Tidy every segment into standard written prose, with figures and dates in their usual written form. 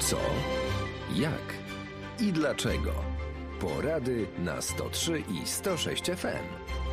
Co, jak i dlaczego. Porady na 103 i 106 FM.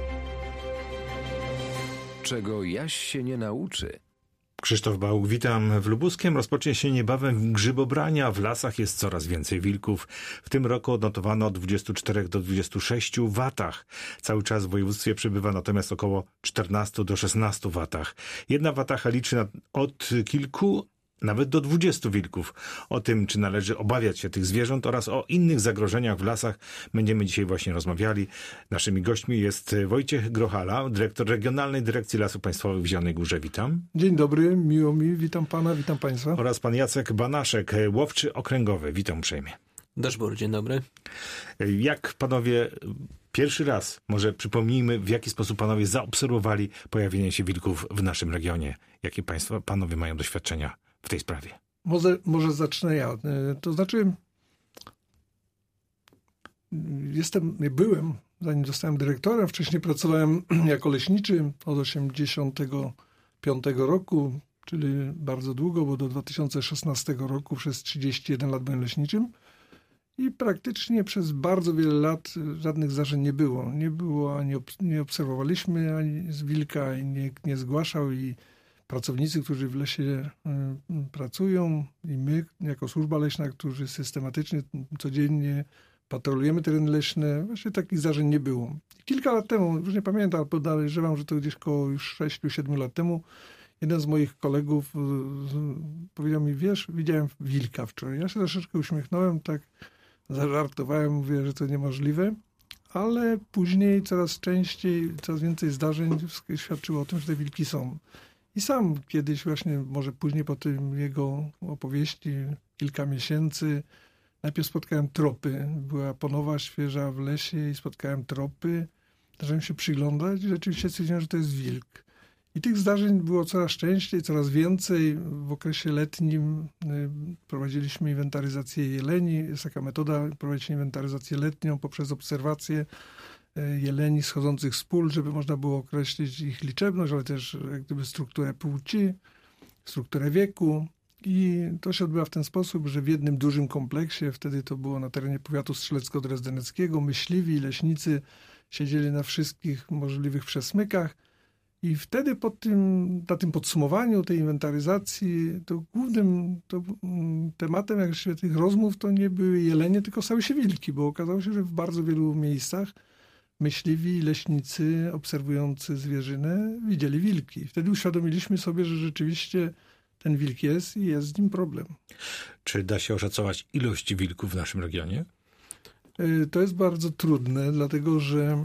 Czego Jaś się nie nauczy? Krzysztof Bałuk, witam w Lubuskiem. Rozpocznie się niebawem grzybobrania. W lasach jest coraz więcej wilków. W tym roku odnotowano od 24 do 26 watach. Cały czas w województwie przybywa natomiast około 14 do 16 watach. Jedna watacha liczy od kilku nawet do 20 wilków. O tym, czy należy obawiać się tych zwierząt oraz o innych zagrożeniach w lasach będziemy dzisiaj właśnie rozmawiali. Naszymi gośćmi jest Wojciech Grochala, dyrektor Regionalnej Dyrekcji Lasów Państwowych w Zielonej Górze. Witam. Dzień dobry, miło mi, witam pana, witam państwa. Oraz pan Jacek Banaszek, łowczy okręgowy. Witam uprzejmie. Daszbur, dzień dobry. Jak panowie, pierwszy raz może przypomnijmy, w jaki sposób panowie zaobserwowali pojawienie się wilków w naszym regionie? Jakie panowie mają doświadczenia w tej sprawie? Może zacznę ja. To znaczy, byłem, zanim zostałem dyrektorem, wcześniej pracowałem jako leśniczy od 1985 roku, czyli bardzo długo, bo do 2016 roku przez 31 lat byłem leśniczym i praktycznie przez bardzo wiele lat żadnych zdarzeń nie było. Nie było, ani nie obserwowaliśmy ani z wilka, i nikt nie zgłaszał i pracownicy, którzy w lesie pracują i my jako służba leśna, którzy systematycznie, codziennie patrolujemy tereny leśne, właśnie takich zdarzeń nie było. Kilka lat temu, już nie pamiętam, ale podejrzewam, że to gdzieś koło już 6-7 lat temu, jeden z moich kolegów powiedział mi, wiesz, widziałem wilka wczoraj. Ja się troszeczkę uśmiechnąłem, tak zażartowałem, mówię, że to niemożliwe, ale później coraz częściej, coraz więcej zdarzeń świadczyło o tym, że te wilki są. I sam kiedyś właśnie, może później po tym jego opowieści, kilka miesięcy, najpierw spotkałem tropy. Była ponowa świeża w lesie i spotkałem tropy. Zacząłem się przyglądać i rzeczywiście stwierdziłem, że to jest wilk. I tych zdarzeń było coraz częściej, coraz więcej. W okresie letnim prowadziliśmy inwentaryzację jeleni. Jest taka metoda prowadzić inwentaryzację letnią poprzez obserwację jeleni schodzących z pól, żeby można było określić ich liczebność, ale też jak gdyby strukturę płci, strukturę wieku. I to się odbywa w ten sposób, że w jednym dużym kompleksie, wtedy to było na terenie powiatu strzelecko-drezdeneckiego, myśliwi i leśnicy siedzieli na wszystkich możliwych przesmykach i wtedy na tym podsumowaniu tej inwentaryzacji to głównym tematem jak tych rozmów to nie były jelenie, tylko stały się wilki, bo okazało się, że w bardzo wielu miejscach myśliwi i leśnicy obserwujący zwierzynę widzieli wilki. Wtedy uświadomiliśmy sobie, że rzeczywiście ten wilk jest i jest z nim problem. Czy da się oszacować ilość wilków w naszym regionie? To jest bardzo trudne, dlatego że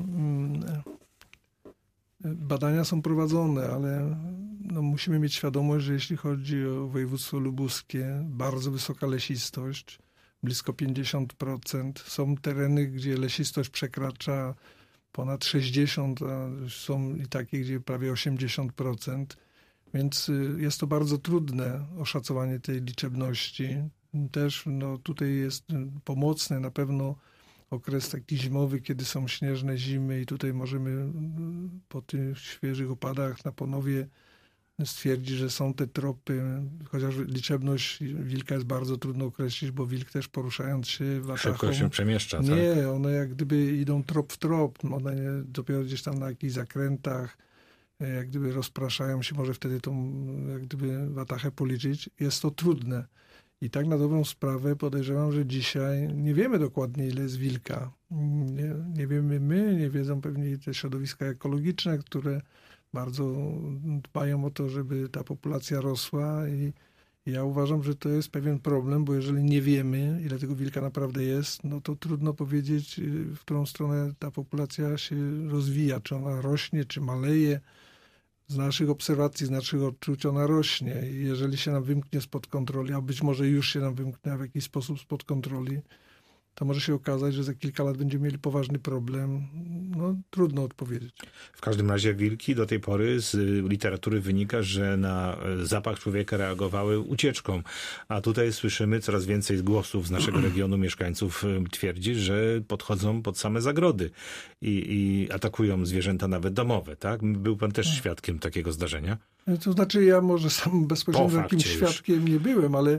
badania są prowadzone, ale musimy mieć świadomość, że jeśli chodzi o województwo lubuskie, bardzo wysoka lesistość, blisko 50%. Są tereny, gdzie lesistość przekracza ponad 60%, a są i takie, gdzie prawie 80%. Więc jest to bardzo trudne oszacowanie tej liczebności. Też tutaj jest pomocny na pewno okres taki zimowy, kiedy są śnieżne zimy i tutaj możemy po tych świeżych opadach na Ponowie stwierdzić, że są te tropy, chociaż liczebność wilka jest bardzo trudno określić, bo wilk też poruszając się watachą, szybko się przemieszcza, tak? Nie, one jak gdyby idą trop w trop, one dopiero gdzieś tam na jakichś zakrętach, jak gdyby rozpraszają się, może wtedy tą jak gdyby watachę policzyć. Jest to trudne. I tak na dobrą sprawę podejrzewam, że dzisiaj nie wiemy dokładnie, ile jest wilka. Nie wiemy my, nie wiedzą pewnie te środowiska ekologiczne, które bardzo dbają o to, żeby ta populacja rosła i ja uważam, że to jest pewien problem, bo jeżeli nie wiemy, ile tego wilka naprawdę jest, no to trudno powiedzieć, w którą stronę ta populacja się rozwija, czy ona rośnie, czy maleje. Z naszych obserwacji, z naszych odczuć ona rośnie i jeżeli się nam wymknie spod kontroli, a być może już się nam wymknęła w jakiś sposób spod kontroli, to może się okazać, że za kilka lat będziemy mieli poważny problem. Trudno odpowiedzieć. W każdym razie wilki do tej pory z literatury wynika, że na zapach człowieka reagowały ucieczką. A tutaj słyszymy coraz więcej głosów z naszego regionu. Mieszkańców twierdzi, że podchodzą pod same zagrody i atakują zwierzęta nawet domowe. Tak? Był pan też świadkiem takiego zdarzenia? To znaczy ja może sam bezpośrednio takim świadkiem nie byłem, ale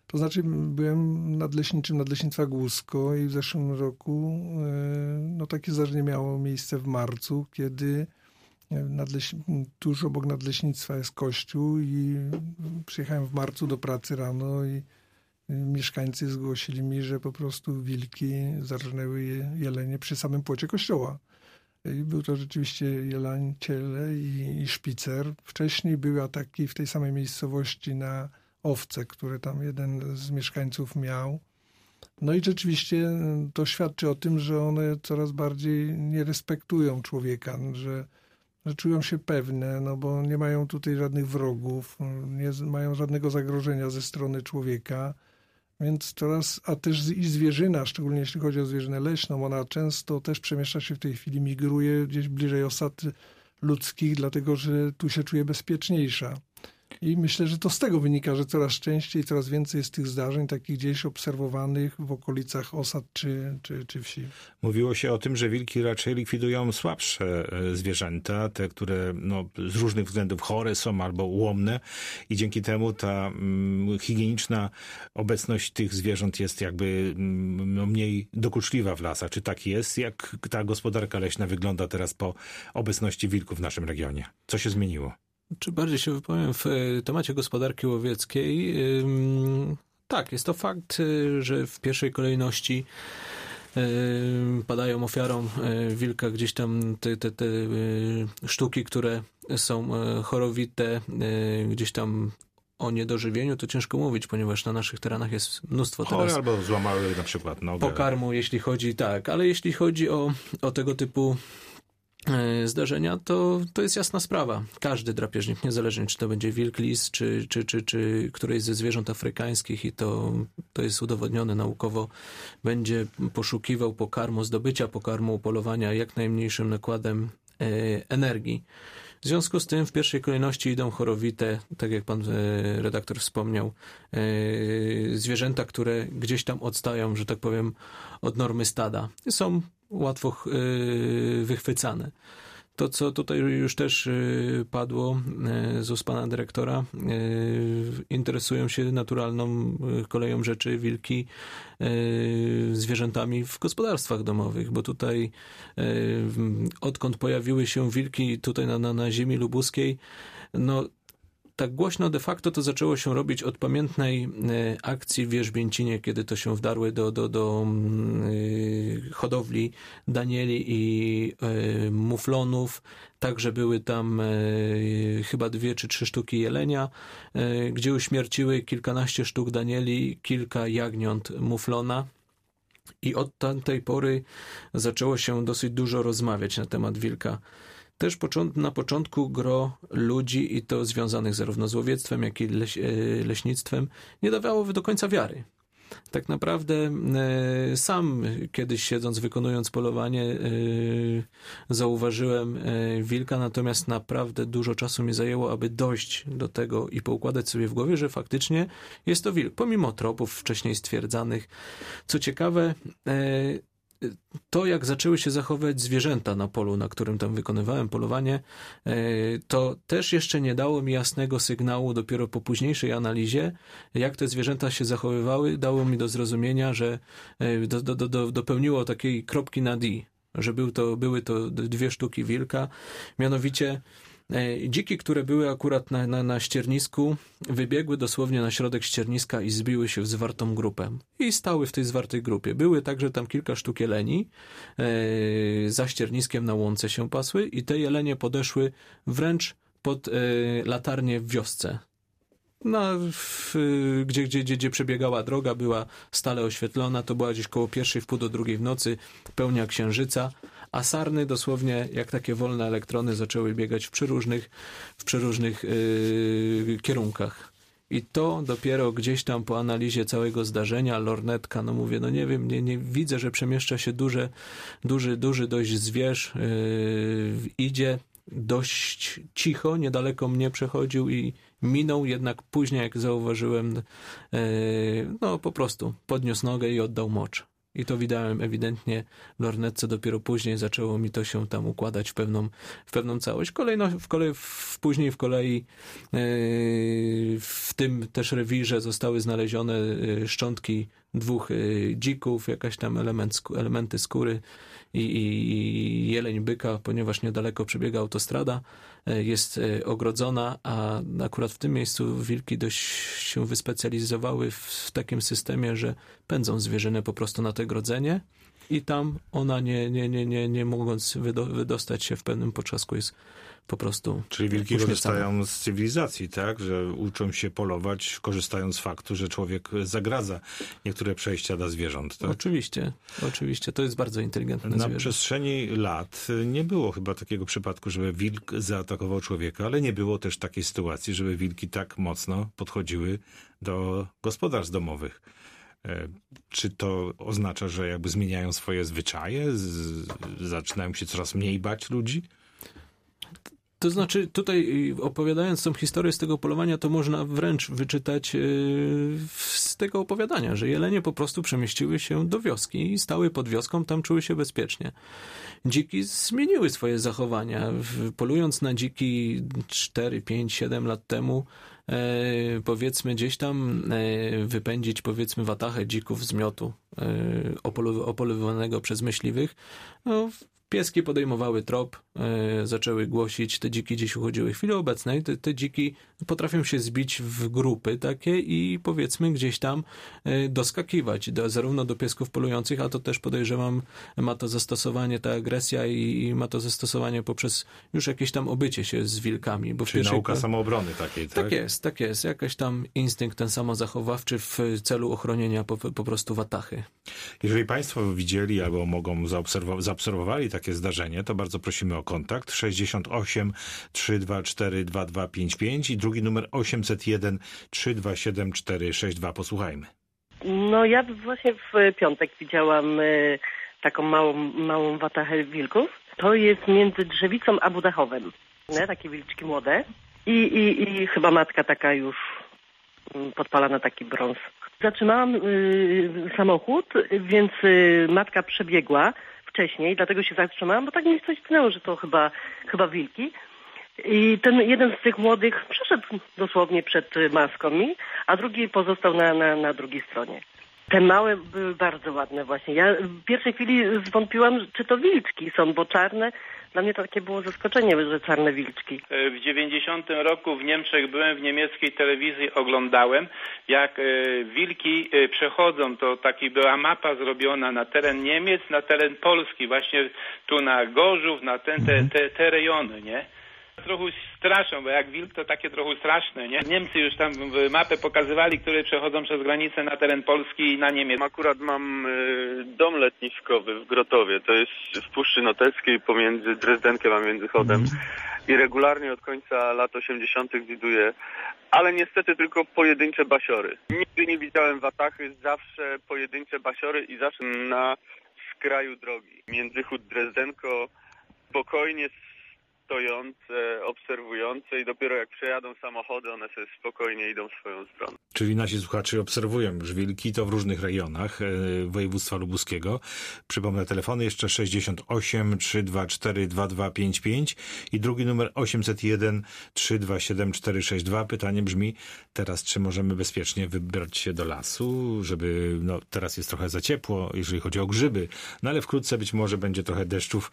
To znaczy byłem nadleśniczym Nadleśnictwa Głusko i w zeszłym roku takie zdarzenie miało miejsce w marcu, kiedy tuż obok nadleśnictwa jest kościół i przyjechałem w marcu do pracy rano i mieszkańcy zgłosili mi, że po prostu wilki zarżnęły jelenie przy samym płocie kościoła. I był to rzeczywiście jeleń, ciele i szpicer. Wcześniej były ataki w tej samej miejscowości na owce, które tam jeden z mieszkańców miał. No i rzeczywiście to świadczy o tym, że one coraz bardziej nie respektują człowieka, że czują się pewne, no bo nie mają tutaj żadnych wrogów, nie mają żadnego zagrożenia ze strony człowieka. Więc a też i zwierzyna, szczególnie jeśli chodzi o zwierzynę leśną, ona często też przemieszcza się w tej chwili, migruje gdzieś bliżej osad ludzkich, dlatego że tu się czuje bezpieczniejsza. I myślę, że to z tego wynika, że coraz częściej, coraz więcej jest tych zdarzeń takich gdzieś obserwowanych w okolicach osad czy wsi. Mówiło się o tym, że wilki raczej likwidują słabsze zwierzęta, te, które z różnych względów chore są albo ułomne i dzięki temu ta higieniczna obecność tych zwierząt jest jakby mniej dokuczliwa w lasach. Czy tak jest? Jak ta gospodarka leśna wygląda teraz po obecności wilków w naszym regionie? Co się zmieniło? Czy bardziej się wypowiem w temacie gospodarki łowieckiej? Tak, jest to fakt, że w pierwszej kolejności padają ofiarą wilka gdzieś tam te sztuki, które są chorowite, gdzieś tam o niedożywieniu, to ciężko mówić, ponieważ na naszych terenach jest mnóstwo chore teraz albo złamały na przykład nogę. Pokarmu, jeśli chodzi, tak, ale jeśli chodzi o tego typu zdarzenia, to jest jasna sprawa. Każdy drapieżnik, niezależnie czy to będzie wilk, lis, czy któreś ze zwierząt afrykańskich i to jest udowodnione naukowo, będzie poszukiwał pokarmu, zdobycia pokarmu, polowania jak najmniejszym nakładem energii. W związku z tym w pierwszej kolejności idą chorowite, tak jak pan redaktor wspomniał, zwierzęta, które gdzieś tam odstają, że tak powiem, od normy stada. Są łatwo wychwycane. To, co tutaj już też padło z ust pana dyrektora, interesują się naturalną koleją rzeczy wilki zwierzętami w gospodarstwach domowych, bo tutaj odkąd pojawiły się wilki tutaj na ziemi lubuskiej, tak głośno de facto to zaczęło się robić od pamiętnej akcji w Wierzbięcinie, kiedy to się wdarły do hodowli danieli i muflonów. Także były tam chyba 2 czy 3 sztuki jelenia, gdzie uśmierciły kilkanaście sztuk danieli, kilka jagniąt muflona. I od tamtej pory zaczęło się dosyć dużo rozmawiać na temat wilka. Też na początku gro ludzi, i to związanych zarówno z łowiectwem, jak i leśnictwem, nie dawało do końca wiary. Tak naprawdę sam kiedyś siedząc, wykonując polowanie, zauważyłem wilka, natomiast naprawdę dużo czasu mi zajęło, aby dojść do tego i poukładać sobie w głowie, że faktycznie jest to wilk, pomimo tropów wcześniej stwierdzanych. Co ciekawe, to jak zaczęły się zachowywać zwierzęta na polu, na którym tam wykonywałem polowanie, to też jeszcze nie dało mi jasnego sygnału. Dopiero po późniejszej analizie, jak te zwierzęta się zachowywały, dało mi do zrozumienia, że dopełniło takiej kropki na D, że były to 2 sztuki wilka, mianowicie dziki, które były akurat na ściernisku, wybiegły dosłownie na środek ścierniska i zbiły się w zwartą grupę. I stały w tej zwartej grupie. Były także tam kilka sztuk jeleni, za ścierniskiem na łące się pasły i te jelenie podeszły wręcz pod latarnię w wiosce. Gdzie przebiegała droga, była stale oświetlona, to była gdzieś koło 1:00, w pół do 2:00 w nocy, pełnia księżyca, a sarny dosłownie jak takie wolne elektrony zaczęły biegać w przeróżnych kierunkach. I to dopiero gdzieś tam po analizie całego zdarzenia, lornetka, mówię, nie wiem, nie widzę, że przemieszcza się duży dość zwierz, idzie dość cicho, niedaleko mnie przechodził i minął, jednak później jak zauważyłem, po prostu podniósł nogę i oddał mocz. I to widziałem ewidentnie w lornetce, dopiero później zaczęło mi to się tam układać w pewną całość. Później w kolei w tym też rewirze zostały znalezione szczątki 2 dzików, jakaś tam elementy skóry i jeleń byka, ponieważ niedaleko przebiega autostrada, jest ogrodzona, a akurat w tym miejscu wilki dość się wyspecjalizowały w takim systemie, że pędzą zwierzynę po prostu na to grodzenie i tam ona nie mogąc wydostać się w pewnym potrzasku jest po prostu Czyli wilki uśmiercana. korzystają z cywilizacji, tak? Że uczą się polować, korzystając z faktu, że człowiek zagradza niektóre przejścia dla zwierząt. Tak? Oczywiście. To jest bardzo inteligentne Na zwierzę. przestrzeni lat nie było chyba takiego przypadku, żeby wilk zaatakował człowieka, ale nie było też takiej sytuacji, żeby wilki tak mocno podchodziły do gospodarstw domowych. Czy to oznacza, że jakby zmieniają swoje zwyczaje? Zaczynają się coraz mniej bać ludzi? To znaczy, tutaj opowiadając tą historię z tego polowania, to można wręcz wyczytać z tego opowiadania, że jelenie po prostu przemieściły się do wioski i stały pod wioską, tam czuły się bezpiecznie. Dziki zmieniły swoje zachowania. Polując na dziki 4, 5, 7 lat temu, powiedzmy gdzieś tam wypędzić powiedzmy watachę dzików z miotu opolowywanego przez myśliwych, no, pieski podejmowały trop, zaczęły głosić, te dziki gdzieś uchodziły. W chwili obecnej te dziki potrafią się zbić w grupy takie i powiedzmy gdzieś tam doskakiwać zarówno do piesków polujących, a to też podejrzewam ma to zastosowanie, ta agresja i ma to zastosowanie poprzez już jakieś tam obycie się z wilkami. Bo czyli nauka samoobrony takiej, tak? Tak jest. Jakaś tam instynkt ten samozachowawczy w celu ochronienia po prostu watachy. Jeżeli Państwo widzieli albo mogą zaobserwowali takie zdarzenie, to bardzo prosimy o kontakt 68 324 2255 i drugi numer 801 327 462. Posłuchajmy. No ja właśnie w piątek widziałam taką małą watachę wilków. To jest między Drzewicą a Budachowem. Takie wilczki młode. I chyba matka taka już podpala na taki brąz. Zatrzymałam samochód, więc matka przebiegła wcześniej, dlatego się zatrzymałam, bo tak mi coś tknęło, że to chyba wilki. I ten jeden z tych młodych przeszedł dosłownie przed maską mi, a drugi pozostał na drugiej stronie. Te małe były bardzo ładne właśnie. Ja w pierwszej chwili zwątpiłam, czy to wilczki są, bo czarne. Dla mnie to takie było zaskoczenie, że czarne wilczki. W 90 roku w Niemczech byłem, w niemieckiej telewizji oglądałem, jak wilki przechodzą, to była mapa zrobiona na teren Niemiec, na teren Polski, właśnie tu na Gorzów, na te rejony, nie? Trochę straszą, bo jak wilk to takie trochę straszne, nie? Niemcy już tam mapę pokazywali, które przechodzą przez granicę na teren Polski i na Niemiec. Akurat mam dom letniskowy w Grotowie, to jest w Puszczy Noteckiej pomiędzy Drezdenkiem a Międzychodem i regularnie od końca lat 80. widuję, ale niestety tylko pojedyncze basiory. Nigdy nie widziałem watachy, zawsze pojedyncze basiory i zawsze na skraju drogi. Międzychód Drezdenko spokojnie stojące, obserwujące i dopiero jak przejadą samochody, one sobie spokojnie idą w swoją stronę. Czyli nasi słuchacze obserwują już wilki, to w różnych rejonach województwa lubuskiego. Przypomnę telefony jeszcze 68 324 2255 i drugi numer 801 327 462. Pytanie brzmi teraz, czy możemy bezpiecznie wybrać się do lasu, żeby, teraz jest trochę za ciepło, jeżeli chodzi o grzyby, ale wkrótce być może będzie trochę deszczów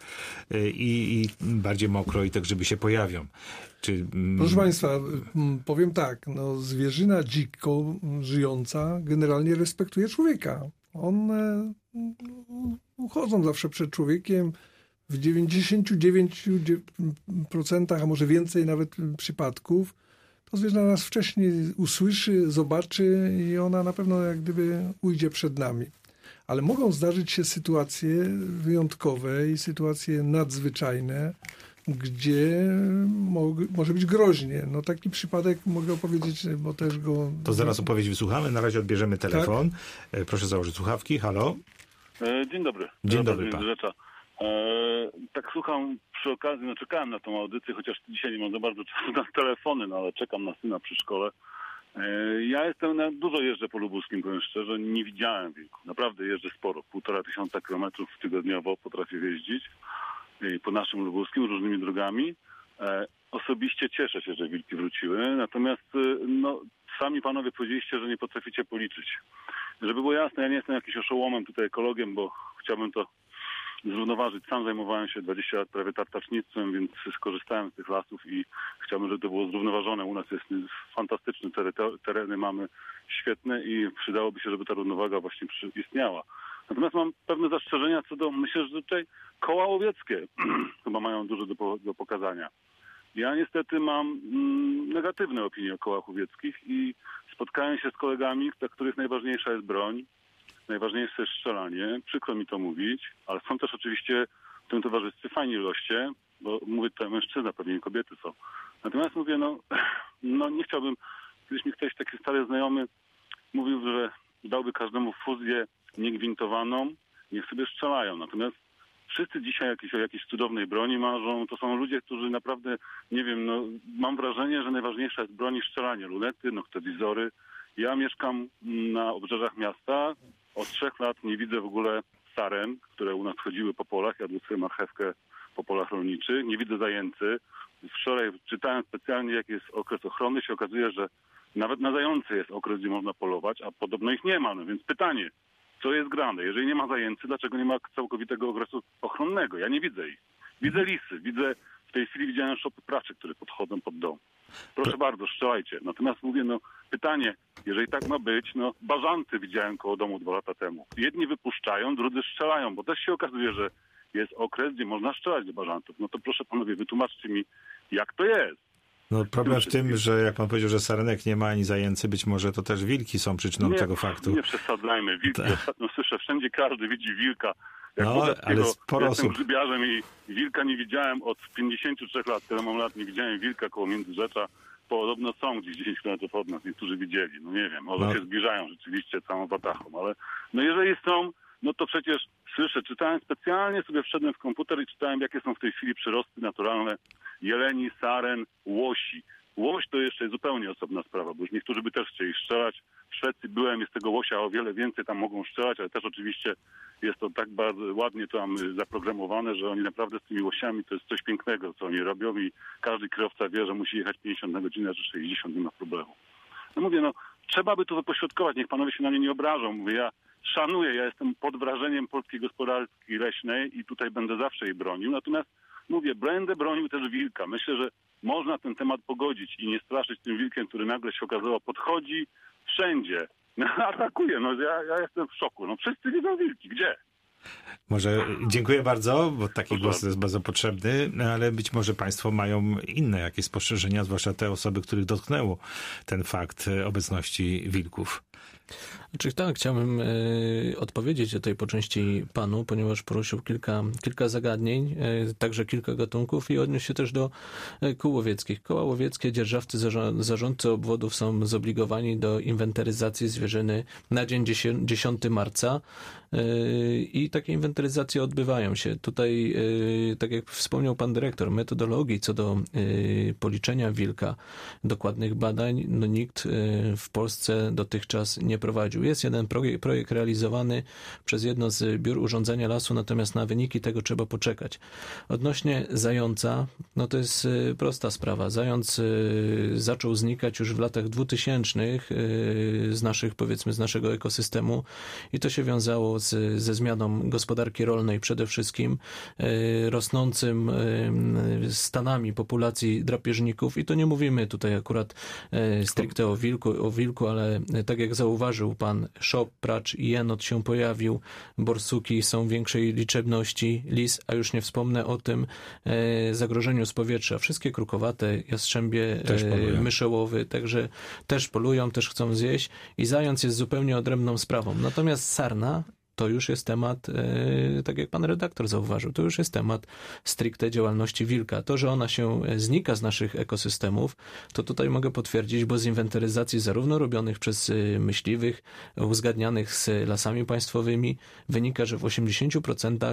i bardziej mokro i te grzyby się pojawią. Proszę Państwa, powiem tak, zwierzyna dziko żyjąca generalnie respektuje człowieka. One uchodzą zawsze przed człowiekiem w 99%, a może więcej nawet przypadków. To zwierzę nas wcześniej usłyszy, zobaczy i ona na pewno jak gdyby ujdzie przed nami. Ale mogą zdarzyć się sytuacje wyjątkowe i sytuacje nadzwyczajne, gdzie może być groźnie. Taki przypadek mogę opowiedzieć, bo też go... To zaraz opowieść wysłuchamy. Na razie odbierzemy telefon. Tak? Proszę założyć słuchawki. Halo? Dzień dobry. Dzień dobry pan. Tak słucham przy okazji, czekałem na tą audycję, chociaż dzisiaj nie mam za bardzo czasu na telefony, ale czekam na syna przy szkole Ja dużo jeżdżę po lubuskim, powiem szczerze, nie widziałem wilków. Naprawdę jeżdżę sporo, 1500 kilometrów tygodniowo potrafię jeździć po naszym lubuskim różnymi drogami. Osobiście cieszę się, że wilki wróciły, natomiast sami panowie powiedzieliście, że nie potraficie policzyć. Żeby było jasne, ja nie jestem jakimś oszołomem tutaj ekologiem, bo chciałbym to zrównoważyć. Sam zajmowałem się 20 lat prawie tartacznictwem, więc skorzystałem z tych lasów i chciałbym, żeby to było zrównoważone. U nas jest fantastyczne tereny, mamy świetne i przydałoby się, żeby ta równowaga właśnie istniała. Natomiast mam pewne zastrzeżenia myślę, że tutaj koła łowieckie chyba mają dużo do pokazania. Ja niestety mam negatywne opinie o kołach łowieckich i spotkałem się z kolegami, dla których najważniejsza jest broń, najważniejsze jest strzelanie. Przykro mi to mówić, ale są też oczywiście w tym towarzystwie fajni goście, bo mówię tutaj mężczyzna, pewnie nie kobiety są. Natomiast mówię, nie chciałbym, kiedyś mi ktoś taki stary znajomy mówił, że dałby każdemu fuzję niegwintowaną, niech sobie strzelają. Natomiast wszyscy dzisiaj o jakiejś cudownej broni marzą. To są ludzie, którzy naprawdę, nie wiem, mam wrażenie, że najważniejsza jest broń i strzelanie. Lunety, noktowizory. Ja mieszkam na obrzeżach miasta. Od 3 lat nie widzę w ogóle saren, które u nas chodziły po polach. Jadły sobie marchewkę po polach rolniczych. Nie widzę zajęcy. Wczoraj czytałem specjalnie, jaki jest okres ochrony. Się okazuje, że nawet na zające jest okres, gdzie można polować, a podobno ich nie ma. No więc pytanie, co jest grane? Jeżeli nie ma zajęcy, dlaczego nie ma całkowitego okresu ochronnego? Ja nie widzę ich. Widzę lisy. W tej chwili widziałem szopy praczy, które podchodzą pod dom. Proszę bardzo, strzelajcie. Natomiast mówię, pytanie, jeżeli tak ma być, bażanty widziałem koło domu 2 lata temu. Jedni wypuszczają, drudzy strzelają, bo też się okazuje, że jest okres, gdzie można strzelać do bażantów. To proszę panowie, wytłumaczcie mi, jak to jest. Problem w tym, że jak pan powiedział, że sarenek nie ma ani zajęcy, być może to też wilki są przyczyną tego faktu. Nie przesadzajmy. Wilki, ostatnio słyszę, wszędzie każdy widzi wilka. Ale sporo jestem osób. grzybiarzem i wilka nie widziałem od 53 lat, tyle mam lat, nie widziałem wilka koło Międzyrzecza. Podobno są gdzieś 10 km od nas, niektórzy widzieli. Nie wiem, może się zbliżają rzeczywiście całą watachą, ale jeżeli są, to przecież słyszę, czytałem specjalnie, sobie wszedłem w komputer i czytałem, jakie są w tej chwili przyrosty naturalne jeleni, saren, łosi. Łoś to jeszcze jest zupełnie osobna sprawa, bo już niektórzy by też chcieli strzelać. W Szwecji byłem, jest tego łosia o wiele więcej, tam mogą strzelać, ale też oczywiście jest to tak bardzo ładnie tam zaprogramowane, że oni naprawdę z tymi łosiami to jest coś pięknego, co oni robią i każdy kierowca wie, że musi jechać 50 na godzinę, że 60 nie ma problemu. Trzeba by to wypośrodkować, niech panowie się na mnie nie obrażą. Mówię, ja szanuję, ja jestem pod wrażeniem polskiej gospodarki leśnej i tutaj będę zawsze jej bronił, natomiast będę bronił też wilka. Myślę, że można ten temat pogodzić i nie straszyć tym wilkiem, który nagle się okazało, podchodzi wszędzie, atakuje. Ja jestem w szoku. Wszyscy widzą wilki. Gdzie? Może dziękuję bardzo, bo taki głos jest bardzo potrzebny, ale być może państwo mają inne jakieś spostrzeżenia, zwłaszcza te osoby, których dotknęło ten fakt obecności wilków. Tak, chciałbym odpowiedzieć tutaj po części panu, ponieważ poruszył kilka zagadnień, także kilka gatunków i odniósł się też do kół łowieckich. Koła łowieckie, dzierżawcy, zarządcy obwodów są zobligowani do inwentaryzacji zwierzyny na dzień 10 marca i takie inwentaryzacje odbywają się. Tutaj, tak jak wspomniał pan dyrektor, metodologii co do policzenia wilka, dokładnych badań, nikt w Polsce dotychczas nie prowadził. Jest jeden projekt realizowany przez jedno z biur urządzenia lasu, natomiast na wyniki tego trzeba poczekać. Odnośnie zająca, to jest prosta sprawa. Zając zaczął znikać już w latach 2000 z naszego ekosystemu i to się wiązało ze zmianą gospodarki rolnej przede wszystkim, rosnącym stanami populacji drapieżników i to nie mówimy tutaj akurat stricte o wilku, ale tak jak zauważył pan, szop, pracz i jenot się pojawił, borsuki są większej liczebności, lis, a już nie wspomnę o tym zagrożeniu z powietrza. Wszystkie krukowate, jastrzębie, myszołowy, także też polują, też chcą zjeść i zając jest zupełnie odrębną sprawą. Natomiast sarna to już jest temat, tak jak pan redaktor zauważył, to już jest temat stricte działalności wilka. To, że ona się znika z naszych ekosystemów, to tutaj mogę potwierdzić, bo z inwentaryzacji zarówno robionych przez myśliwych, uzgadnianych z lasami państwowymi, wynika, że w 80%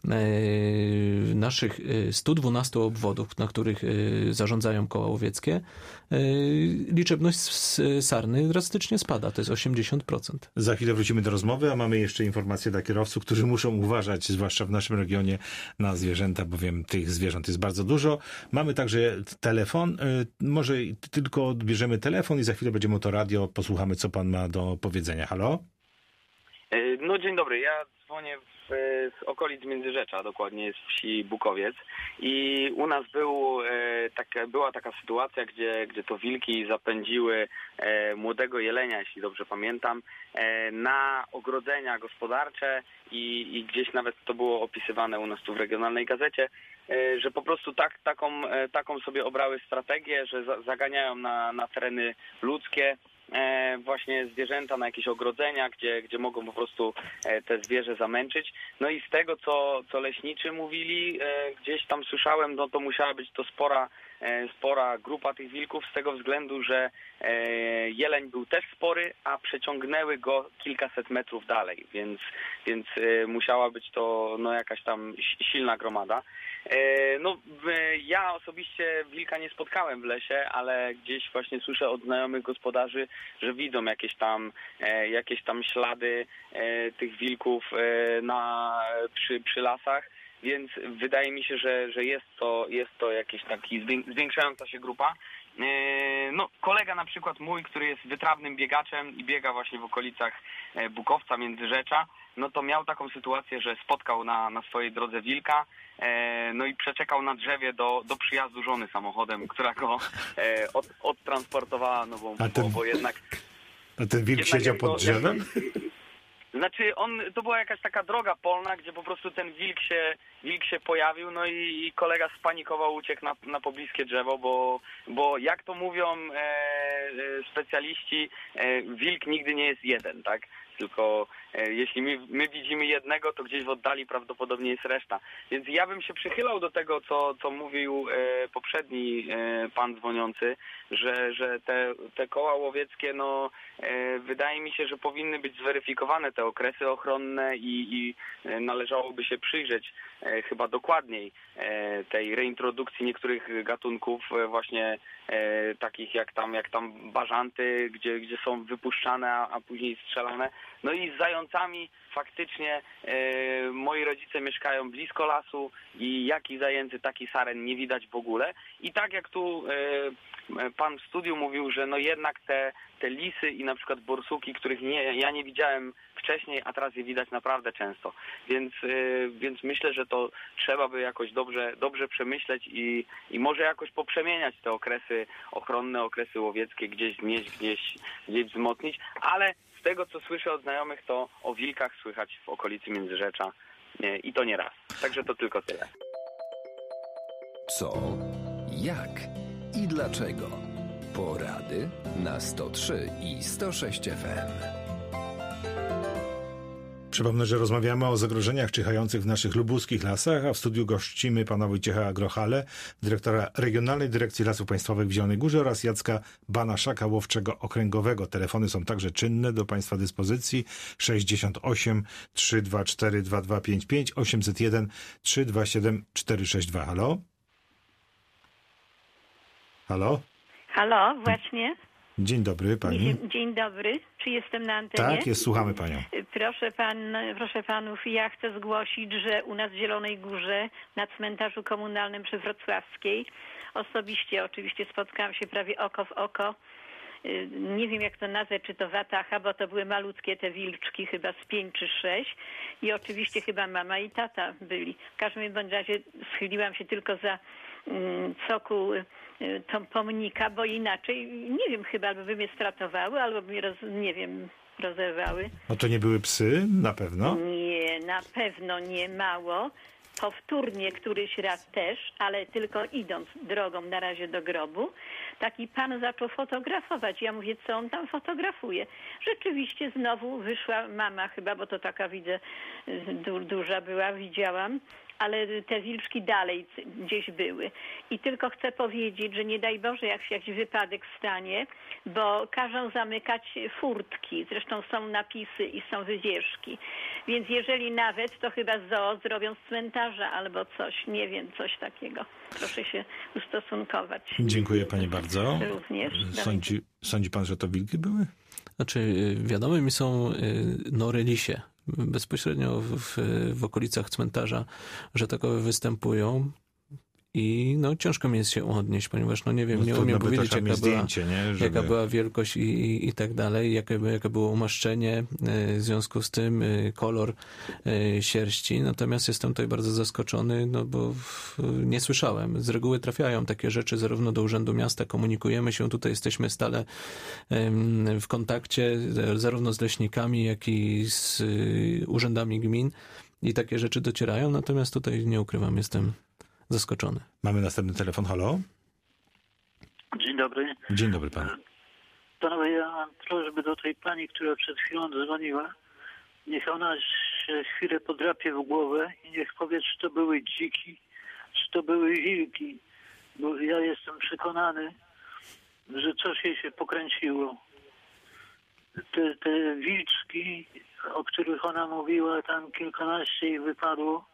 naszych 112 obwodów, na których zarządzają koła łowieckie, liczebność sarny drastycznie spada. To jest 80%. Za chwilę wrócimy do rozmowy, a mamy jeszcze informacje dla kierowców, którzy muszą uważać, zwłaszcza w naszym regionie, na zwierzęta, bowiem tych zwierząt jest bardzo dużo. Mamy także telefon. Może tylko odbierzemy telefon i za chwilę będziemy to radio. Posłuchamy, co pan ma do powiedzenia. Halo? No dzień dobry, ja dzwonię z okolic Międzyrzecza, dokładnie z wsi Bukowiec i u nas była taka sytuacja, gdzie to wilki zapędziły młodego jelenia, jeśli dobrze pamiętam, na ogrodzenia gospodarcze i gdzieś nawet to było opisywane u nas tu w regionalnej gazecie, że po prostu taką sobie obrały strategię, że zaganiają na tereny ludzkie właśnie zwierzęta, na jakieś ogrodzenia, gdzie mogą po prostu te zwierzę zamęczyć. No i z tego, co leśniczy mówili, gdzieś tam słyszałem, no to musiała być to spora grupa tych wilków z tego względu, że jeleń był też spory, a przeciągnęły go kilkaset metrów dalej, więc musiała być to jakaś tam silna gromada. No, ja osobiście wilka nie spotkałem w lesie, ale gdzieś właśnie słyszę od znajomych gospodarzy, że widzą jakieś tam ślady tych wilków przy lasach, więc wydaje mi się, że jest to jakiś taki zwiększająca się grupa. No, kolega na przykład mój, który jest wytrawnym biegaczem i biega właśnie w okolicach Bukowca, Międzyrzecza, no to miał taką sytuację, że spotkał na swojej drodze wilka, no i przeczekał na drzewie do przyjazdu żony samochodem, która go odtransportowała, no bo jednak... A ten wilk siedział pod drzewem? Znaczy to była jakaś taka droga polna, gdzie po prostu ten wilk się pojawił, no i kolega spanikował, uciekł na pobliskie drzewo, bo jak to mówią specjaliści, wilk nigdy nie jest jeden, tak? Tylko jeśli my widzimy jednego, to gdzieś w oddali prawdopodobnie jest reszta. Więc ja bym się przychylał do tego, co mówił poprzedni pan dzwoniący, że te koła łowieckie, no wydaje mi się, że powinny być zweryfikowane te okresy ochronne i należałoby się przyjrzeć chyba dokładniej tej reintrodukcji niektórych gatunków właśnie takich jak tam bażanty, gdzie są wypuszczane, a później strzelane. No i z zającami faktycznie moi rodzice mieszkają blisko lasu i jaki zajęcy, taki saren nie widać w ogóle. I tak jak tu pan w studiu mówił, że no jednak te lisy i na przykład borsuki, których ja nie widziałem wcześniej, a teraz je widać naprawdę często. Więc myślę, że to trzeba by jakoś dobrze przemyśleć i może jakoś poprzemieniać te okresy ochronne, okresy łowieckie, gdzieś znieść, gdzieś wzmocnić, ale z tego, co słyszę od znajomych, to o wilkach słychać w okolicy Międzyrzecza i to nie raz. Także to tylko tyle. Co, jak i dlaczego? Porady na 103 i 106 FM. Przypomnę, że rozmawiamy o zagrożeniach czyhających w naszych lubuskich lasach, a w studiu gościmy pana Wojciecha Grochale, dyrektora Regionalnej Dyrekcji Lasów Państwowych w Zielonej Górze oraz Jacka Banaszaka, łowczego okręgowego. Telefony są także czynne, do państwa dyspozycji 68 324 2255 801 327 462. Halo? Halo? Halo, właśnie. Dzień dobry pani. Dzień dobry. Czy jestem na antenie? Tak, słuchamy panią. Proszę panów, ja chcę zgłosić, że u nas w Zielonej Górze na cmentarzu komunalnym przy Wrocławskiej osobiście oczywiście spotkałam się prawie oko w oko. Nie wiem jak to nazwać, czy to watacha, bo to były malutkie te wilczki, chyba z 5 czy 6 i oczywiście chyba mama i tata byli. W każdym bądź razie schyliłam się tylko za cokół pomnika, bo inaczej, nie wiem, chyba albo by mnie stratowały, albo by mnie, rozerwały. No to nie były psy, na pewno? Nie, na pewno nie, mało. powtórnie któryś raz też, ale tylko idąc drogą na razie do grobu, taki pan zaczął fotografować. Ja mówię, co on tam fotografuje? Rzeczywiście znowu wyszła mama chyba, bo to taka widzę duża była, widziałam, ale te wilczki dalej gdzieś były. I tylko chcę powiedzieć, że nie daj Boże, jak się jakiś wypadek stanie, bo każą zamykać furtki. Zresztą są napisy i są wywieszki. Więc jeżeli nawet, to chyba zoo zrobią z cmentarza albo coś, nie wiem, coś takiego. Proszę się ustosunkować. Dziękuję pani bardzo. Również. Sądzi pan, że to wilki były? Znaczy, wiadome mi są nory lisie. Bezpośrednio w okolicach cmentarza, że takowe występują. I ciężko mi jest się odnieść, ponieważ nie wiem, nie umiem powiedzieć, jaka była wielkość i tak dalej, jakie było umaszczenie, w związku z tym kolor sierści. Natomiast jestem tutaj bardzo zaskoczony, bo nie słyszałem. Z reguły trafiają takie rzeczy zarówno do Urzędu Miasta, komunikujemy się, tutaj jesteśmy stale w kontakcie zarówno z leśnikami, jak i z urzędami gmin i takie rzeczy docierają, natomiast tutaj nie ukrywam, jestem zaskoczony. Mamy następny telefon. Halo? Dzień dobry. Dzień dobry panu. Panowie, ja mam prośbę do tej pani, która przed chwilą dzwoniła. Niech ona się chwilę podrapie w głowę i niech powie, czy to były dziki, czy to były wilki. Bo ja jestem przekonany, że coś jej się pokręciło. Te wilczki, o których ona mówiła, tam kilkanaście ich wypadło,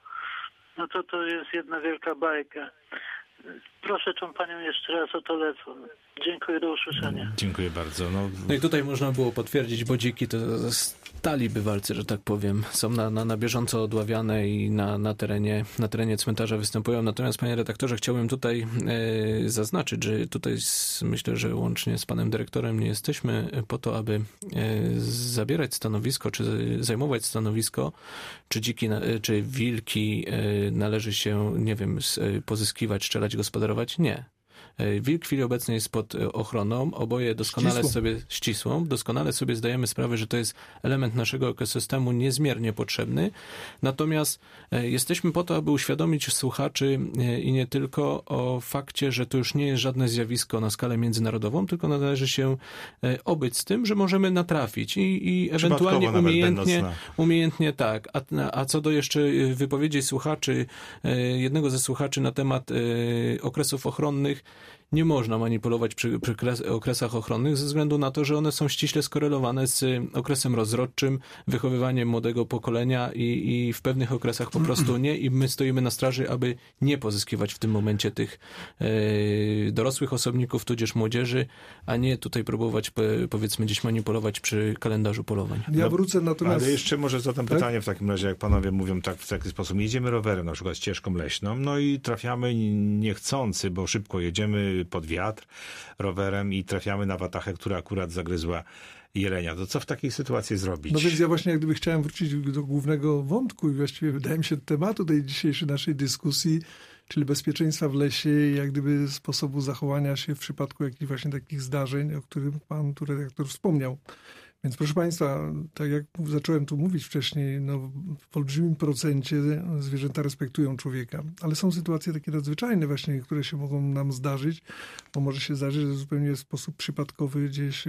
to jest jedna wielka bajka. Proszę tą panią jeszcze raz o telefon. Dziękuję, do usłyszenia. Dziękuję bardzo. No i tutaj można było potwierdzić, bo dziki to stali bywalcy, że tak powiem. Są na bieżąco odławiane i na terenie cmentarza występują. Natomiast, panie redaktorze, chciałbym tutaj zaznaczyć, że tutaj myślę, że łącznie z panem dyrektorem nie jesteśmy po to, aby zabierać stanowisko, czy zajmować stanowisko, czy wilki należy się, nie wiem, pozyskiwać, strzelać, gospodarować. Nie. Wilk w chwili obecnej jest pod ochroną, oboje doskonale sobie zdajemy sprawę, że to jest element naszego ekosystemu niezmiernie potrzebny. Natomiast jesteśmy po to, aby uświadomić słuchaczy i nie tylko o fakcie, że to już nie jest żadne zjawisko na skalę międzynarodową, tylko należy się obyć z tym, że możemy natrafić i ewentualnie umiejętnie tak. A co do jeszcze wypowiedzi słuchaczy, jednego ze słuchaczy na temat okresów ochronnych, nie można manipulować przy okresach ochronnych ze względu na to, że one są ściśle skorelowane z okresem rozrodczym, wychowywaniem młodego pokolenia i w pewnych okresach po prostu nie i my stoimy na straży, aby nie pozyskiwać w tym momencie tych dorosłych osobników, tudzież młodzieży, a nie tutaj próbować, powiedzmy, gdzieś manipulować przy kalendarzu polowań. Ja wrócę natomiast... Ale jeszcze może zadam pytanie w takim razie, jak panowie mówią w taki sposób. Jedziemy rowerem, na przykład ścieżką leśną, i trafiamy niechcący, bo szybko jedziemy pod wiatr rowerem i trafiamy na watachę, która akurat zagryzła jelenia. To co w takiej sytuacji zrobić? No więc ja właśnie jak gdyby chciałem wrócić do głównego wątku i właściwie wydaje mi się tematu tej dzisiejszej naszej dyskusji, czyli bezpieczeństwa w lesie i jak gdyby sposobu zachowania się w przypadku jakichś właśnie takich zdarzeń, o którym pan tu redaktor wspomniał. Więc proszę państwa, tak jak zacząłem tu mówić wcześniej, w olbrzymim procencie zwierzęta respektują człowieka, ale są sytuacje takie nadzwyczajne właśnie, które się mogą nam zdarzyć, bo może się zdarzyć, że zupełnie w sposób przypadkowy gdzieś,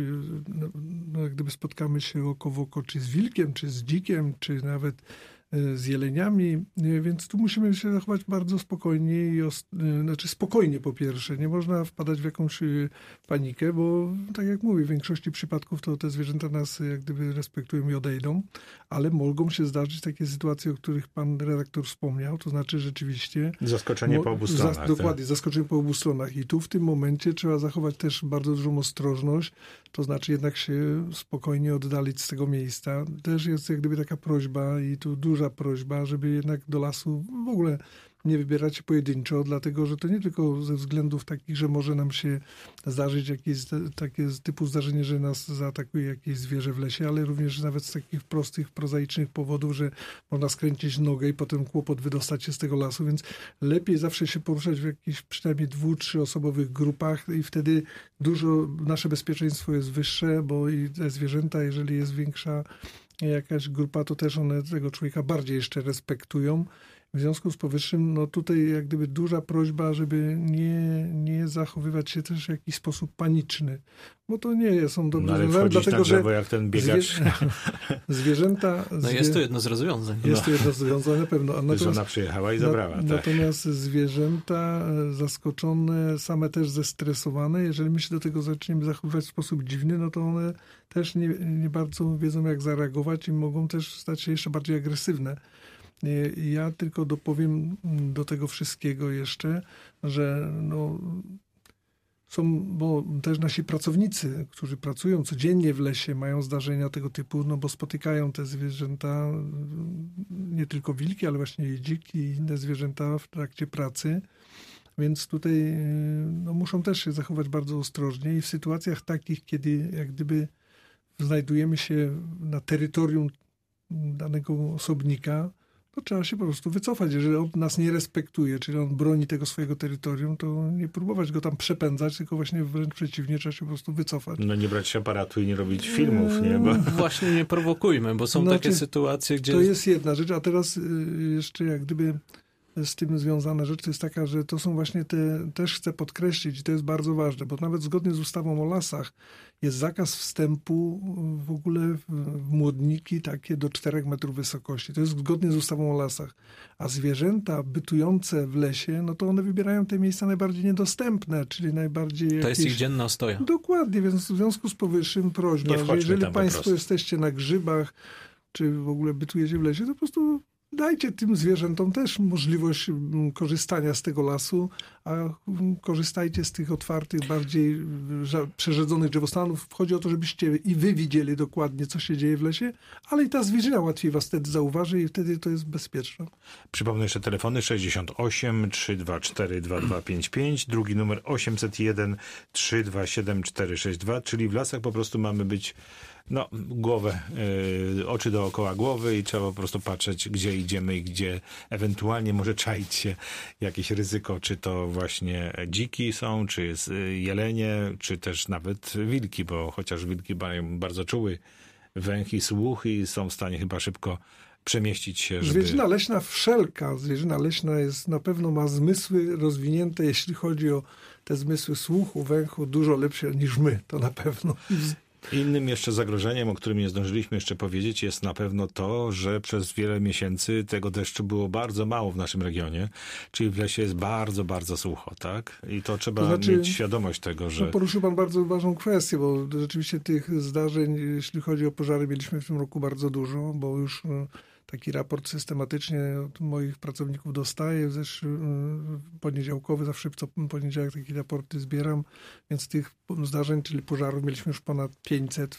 jak gdyby spotkamy się oko w oko, czy z wilkiem, czy z dzikiem, czy nawet z jeleniami, więc tu musimy się zachować bardzo spokojnie spokojnie po pierwsze. Nie można wpadać w jakąś panikę, bo tak jak mówię, w większości przypadków to te zwierzęta nas jak gdyby respektują i odejdą, ale mogą się zdarzyć takie sytuacje, o których pan redaktor wspomniał, to znaczy rzeczywiście... Zaskoczenie po obu stronach. Dokładnie, zaskoczenie po obu stronach. I tu w tym momencie trzeba zachować też bardzo dużą ostrożność, to znaczy jednak się spokojnie oddalić z tego miejsca. Też jest jak gdyby taka prośba i tu duża prośba, żeby jednak do lasu w ogóle nie wybierać się pojedynczo, dlatego że to nie tylko ze względów takich, że może nam się zdarzyć jakieś takie typu zdarzenie, że nas zaatakuje jakieś zwierzę w lesie, ale również nawet z takich prostych, prozaicznych powodów, że można skręcić nogę i potem kłopot wydostać się z tego lasu, więc lepiej zawsze się poruszać w jakichś przynajmniej 2-3 osobowych grupach i wtedy nasze bezpieczeństwo jest wyższe, bo i te zwierzęta, jeżeli jest większa jakaś grupa, to też one tego człowieka bardziej jeszcze respektują. W związku z powyższym, no tutaj jak gdyby duża prośba, żeby nie zachowywać się też w jakiś sposób paniczny, bo to nie są dobre rozwiązania, dlatego że jak ten biegacz. Zwierzęta... No jest to jedno z rozwiązań. Jest to jedno z rozwiązań na pewno. Żona przyjechała i zabrała. Tak. Natomiast zwierzęta zaskoczone, same też zestresowane, jeżeli my się do tego zaczniemy zachowywać w sposób dziwny, no to one też nie bardzo wiedzą, jak zareagować i mogą też stać się jeszcze bardziej agresywne. Ja tylko dopowiem do tego wszystkiego jeszcze, że są, bo też nasi pracownicy, którzy pracują codziennie w lesie, mają zdarzenia tego typu, bo spotykają te zwierzęta, nie tylko wilki, ale właśnie i dziki i inne zwierzęta w trakcie pracy. Więc tutaj muszą też się zachować bardzo ostrożnie i w sytuacjach takich, kiedy jak gdyby znajdujemy się na terytorium danego osobnika, to trzeba się po prostu wycofać. Jeżeli on nas nie respektuje, czyli on broni tego swojego terytorium, to nie próbować go tam przepędzać, tylko właśnie wręcz przeciwnie, trzeba się po prostu wycofać. No nie brać się aparatu i nie robić filmów, nie? Bo... Właśnie nie prowokujmy, bo są takie sytuacje, gdzie... To jest jedna rzecz, a teraz jeszcze jak gdyby z tym związana rzecz to jest taka, że to są właśnie też chcę podkreślić i to jest bardzo ważne, bo nawet zgodnie z ustawą o lasach jest zakaz wstępu w ogóle w młodniki takie do 4 metrów wysokości. To jest zgodnie z ustawą o lasach. A zwierzęta bytujące w lesie, no to one wybierają te miejsca najbardziej niedostępne, czyli najbardziej... To jest ich dzienna ostoja. Dokładnie, więc w związku z powyższym prośba, że jeżeli państwo jesteście na grzybach, czy w ogóle bytujecie w lesie, to po prostu dajcie tym zwierzętom też możliwość korzystania z tego lasu, a korzystajcie z tych otwartych, bardziej przerzedzonych drzewostanów. Chodzi o to, żebyście i wy widzieli dokładnie, co się dzieje w lesie, ale i ta zwierzyna łatwiej was wtedy zauważy i wtedy to jest bezpieczne. Przypomnę jeszcze telefony 68 324 2255, drugi numer 801 327 462, czyli w lasach po prostu mamy być głowę, oczy dookoła głowy i trzeba po prostu patrzeć, gdzie idziemy i gdzie ewentualnie może czaić się jakieś ryzyko, czy to właśnie dziki są, czy jest jelenie, czy też nawet wilki, bo chociaż wilki mają bardzo czuły węch i słuch i są w stanie chyba szybko przemieścić się, żeby... Zwierzyna leśna wszelka, zwierzyna leśna na pewno ma zmysły rozwinięte, jeśli chodzi o te zmysły słuchu, węchu, dużo lepsze niż my, to na pewno. Innym jeszcze zagrożeniem, o którym nie zdążyliśmy jeszcze powiedzieć, jest na pewno to, że przez wiele miesięcy tego deszczu było bardzo mało w naszym regionie, czyli w lesie jest bardzo, bardzo sucho, tak? I to trzeba mieć świadomość tego, że... Poruszył pan bardzo ważną kwestię, bo rzeczywiście tych zdarzeń, jeśli chodzi o pożary, mieliśmy w tym roku bardzo dużo, bo już taki raport systematycznie od moich pracowników dostaję, poniedziałkowy, zawsze co poniedziałek takie raporty zbieram, więc tych zdarzeń, czyli pożarów mieliśmy już ponad 500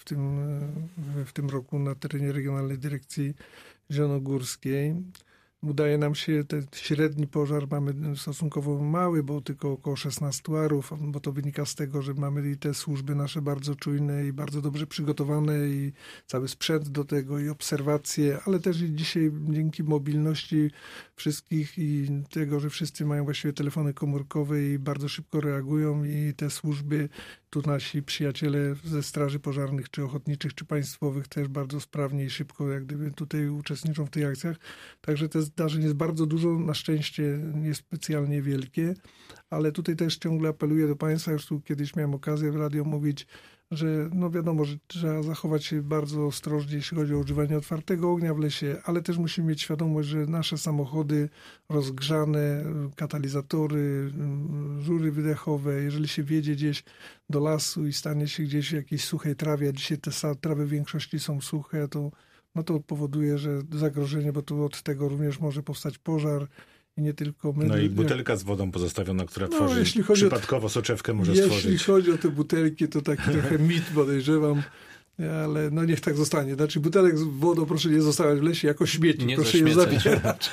w tym roku na terenie Regionalnej Dyrekcji Zielonogórskiej. Udaje nam się, ten średni pożar mamy stosunkowo mały, bo tylko około 16 arów, bo to wynika z tego, że mamy i te służby nasze bardzo czujne i bardzo dobrze przygotowane i cały sprzęt do tego i obserwacje, ale też i dzisiaj dzięki mobilności wszystkich i tego, że wszyscy mają właściwie telefony komórkowe i bardzo szybko reagują i te służby, tu nasi przyjaciele ze straży pożarnych, czy ochotniczych, czy państwowych też bardzo sprawnie i szybko jak gdyby tutaj uczestniczą w tych akcjach. Także te zdarzeń jest bardzo dużo, na szczęście niespecjalnie wielkie, ale tutaj też ciągle apeluję do państwa, już tu kiedyś miałem okazję w radio mówić, że wiadomo, że trzeba zachować się bardzo ostrożnie, jeśli chodzi o używanie otwartego ognia w lesie, ale też musimy mieć świadomość, że nasze samochody rozgrzane, katalizatory, rury wydechowe, jeżeli się wjedzie gdzieś do lasu i stanie się gdzieś w jakiejś suchej trawie, a dzisiaj te trawy w większości są suche, to powoduje, że zagrożenie, bo tu od tego również może powstać pożar. I nie tylko my. No i butelka z wodą pozostawiona, która tworzy przypadkowo soczewkę może stworzyć. Jeśli chodzi o te butelki, to taki trochę mit podejrzewam, ale niech tak zostanie. Znaczy butelek z wodą proszę nie zostawiać w lesie jako śmieci, proszę je zabierać.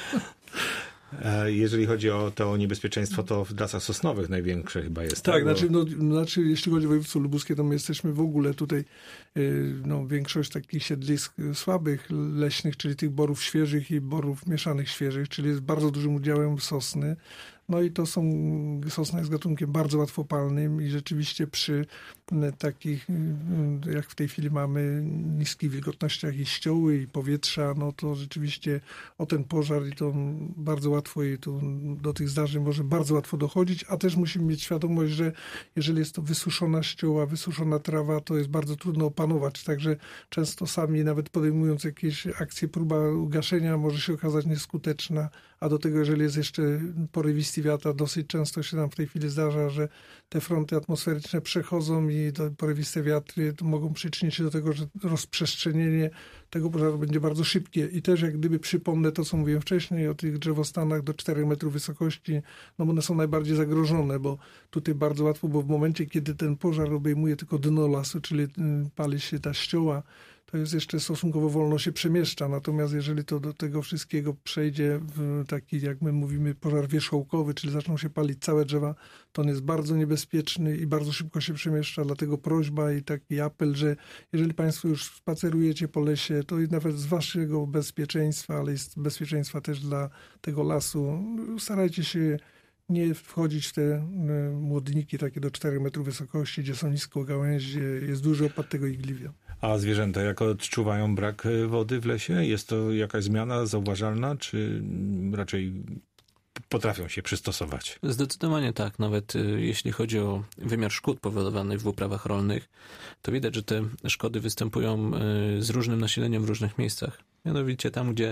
Jeżeli chodzi o to niebezpieczeństwo, to w lasach sosnowych największe chyba jest. Tak, znaczy jeśli chodzi o województwo lubuskie, to my jesteśmy w ogóle tutaj, większość takich siedlisk słabych leśnych, czyli tych borów świeżych i borów mieszanych świeżych, czyli jest bardzo dużym udziałem sosny. No i sosna jest gatunkiem bardzo łatwopalnym i rzeczywiście przy takich, jak w tej chwili mamy, niskich wilgotnościach i ścioły i powietrza, no to rzeczywiście o ten pożar i to bardzo łatwo i to do tych zdarzeń może bardzo łatwo dochodzić, a też musimy mieć świadomość, że jeżeli jest to wysuszona ścioła, wysuszona trawa, to jest bardzo trudno opanować, także często sami nawet podejmując jakieś akcje, próba ugaszenia może się okazać nieskuteczna, a do tego jeżeli jest jeszcze porywisty wiatr, dosyć często się nam w tej chwili zdarza, że te fronty atmosferyczne przechodzą i te porywiste wiatry mogą przyczynić się do tego, że rozprzestrzenienie tego pożaru będzie bardzo szybkie. I też jak gdyby przypomnę to, co mówiłem wcześniej o tych drzewostanach do 4 metrów wysokości, no one są najbardziej zagrożone, bo tutaj bardzo łatwo, bo w momencie, kiedy ten pożar obejmuje tylko dno lasu, czyli pali się ta ścioła, to jest jeszcze stosunkowo wolno się przemieszcza. Natomiast jeżeli to do tego wszystkiego przejdzie w taki, jak my mówimy, pożar wierzchołkowy, czyli zaczną się palić całe drzewa, to on jest bardzo niebezpieczny i bardzo szybko się przemieszcza. Dlatego prośba i taki apel, że jeżeli Państwo już spacerujecie po lesie, to nawet z waszego bezpieczeństwa, ale jest bezpieczeństwa też dla tego lasu, starajcie się nie wchodzić w te młodniki takie do 4 metrów wysokości, gdzie są nisko gałęzie, jest duży opad tego igliwia. A zwierzęta jak odczuwają brak wody w lesie? Jest to jakaś zmiana zauważalna, czy raczej potrafią się przystosować? Zdecydowanie tak. Nawet jeśli chodzi o wymiar szkód powodowanych w uprawach rolnych, to widać, że te szkody występują z różnym nasileniem w różnych miejscach. Mianowicie tam, gdzie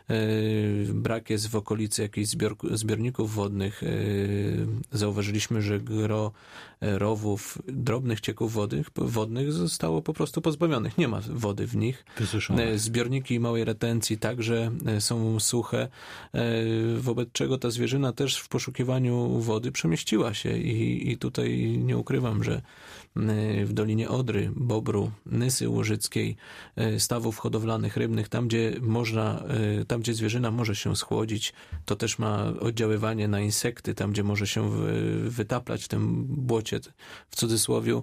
brak jest w okolicy jakichś zbiorników wodnych, zauważyliśmy, że gro rowów, drobnych cieków wodnych zostało po prostu pozbawionych. Nie ma wody w nich. Wysuszone. Zbiorniki małej retencji także są suche, wobec czego ta zwierzyna też w poszukiwaniu wody przemieściła się i tutaj nie ukrywam, że w Dolinie Odry, Bobru, Nysy Łużyckiej, stawów hodowlanych, rybnych, tam gdzie zwierzyna może się schłodzić, to też ma oddziaływanie na insekty, tam gdzie może się wytaplać w tym błocie, w cudzysłowiu,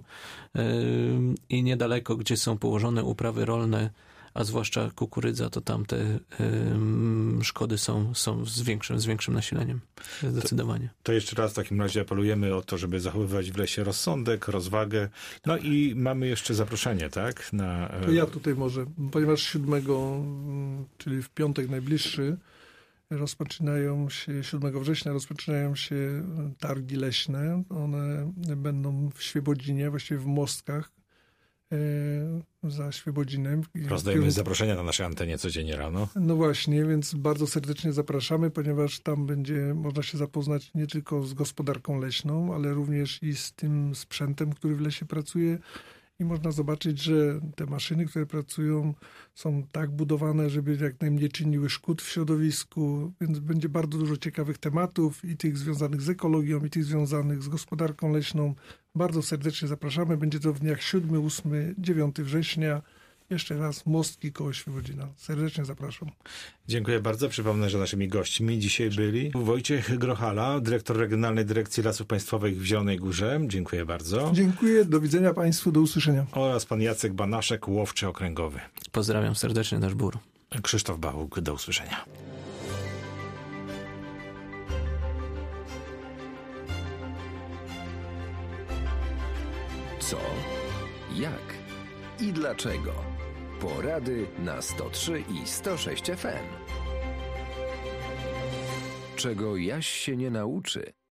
i niedaleko, gdzie są położone uprawy rolne, a zwłaszcza kukurydza, to tam te szkody są z większym nasileniem. Zdecydowanie. To jeszcze raz w takim razie apelujemy o to, żeby zachowywać w lesie rozsądek, rozwagę. No i mamy jeszcze zaproszenie, tak? To ja tutaj może, ponieważ 7, czyli w piątek najbliższy, 7 września rozpoczynają się targi leśne. One będą w Świebodzinie, właściwie w Mostkach, za Świebodzinem. Rozdajemy zaproszenia na naszej antenie codziennie rano. No właśnie, więc bardzo serdecznie zapraszamy, ponieważ tam będzie można się zapoznać nie tylko z gospodarką leśną, ale również i z tym sprzętem, który w lesie pracuje. I można zobaczyć, że te maszyny, które pracują, są tak budowane, żeby jak najmniej czyniły szkód w środowisku, więc będzie bardzo dużo ciekawych tematów i tych związanych z ekologią, i tych związanych z gospodarką leśną. Bardzo serdecznie zapraszamy. Będzie to w dniach 7, 8, 9 września. Jeszcze raz Mostki koło Świebodzina. Serdecznie zapraszam. Dziękuję bardzo. Przypomnę, że naszymi gośćmi dzisiaj byli Wojciech Grochala, dyrektor Regionalnej Dyrekcji Lasów Państwowych w Zielonej Górze. Dziękuję bardzo. Dziękuję. Do widzenia Państwu. Do usłyszenia. Oraz pan Jacek Banaszek, łowczy okręgowy. Pozdrawiam serdecznie nasz BUR. Krzysztof Bałuk. Do usłyszenia. Co? Jak? I dlaczego? Porady na 103 i 106 FM. Czego Jaś się nie nauczy,